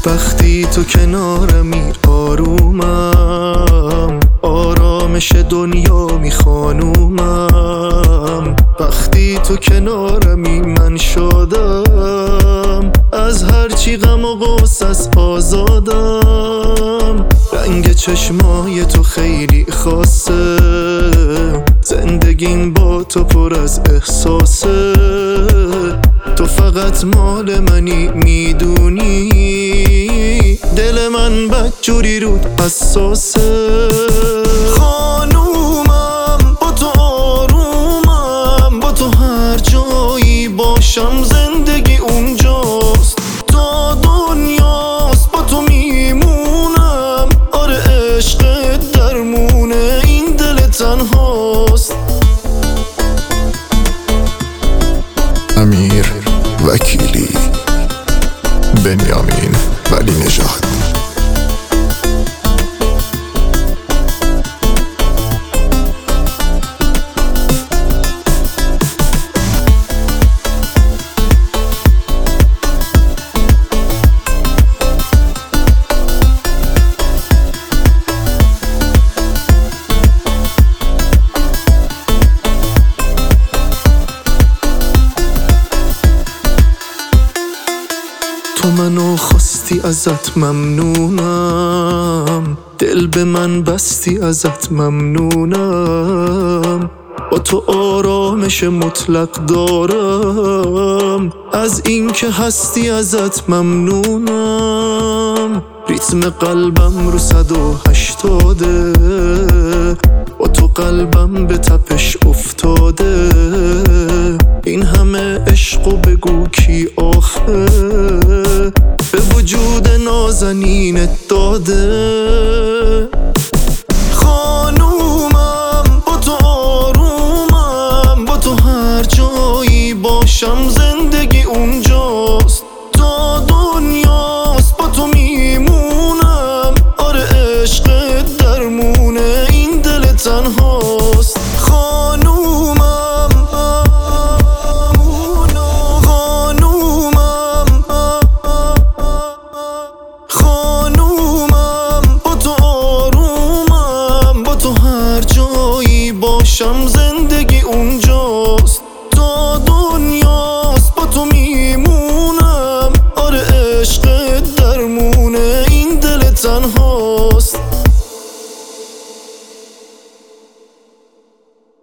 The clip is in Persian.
وقتی تو کنارمی آرومم، آرامش دنیا میخوانومم. وقتی تو کنارمی من شادم، از هرچی غم و غصص آزادم. رنگ چشمای تو خیلی خاصه، زندگیم با تو پر از احساسه. تو فقط مال منی میدونی، دل من بدجوری رود حساسه. خانومم با تو آرومم، با تو هر جایی باشم زندگی اونجاست. تا دنیاست با تو میمونم، آره عشقت درمونه این دل تنهاست. امیر وکیلی، بنیامین ولی نژاد. تو منو خواستی ازت ممنونم، دل به من بستی ازت ممنونم. با تو آرامش مطلق دارم، از این که هستی ازت ممنونم. ریتم قلبم رو 180، با تو قلبم به تپش افتاده. این همه عشق و بگو کی آخه به وجود نازنینت داده. خانومم با تو آرومم، با تو هر جایی باشم زندگی اونجاست. تا دنیاست با تو میمونم، آره عشقت درمونه این دل تنهاست. باشم زندگی اونجاست. تا دنیاست با تو میمونم، آره عشقت درمونه این دل تنهاست.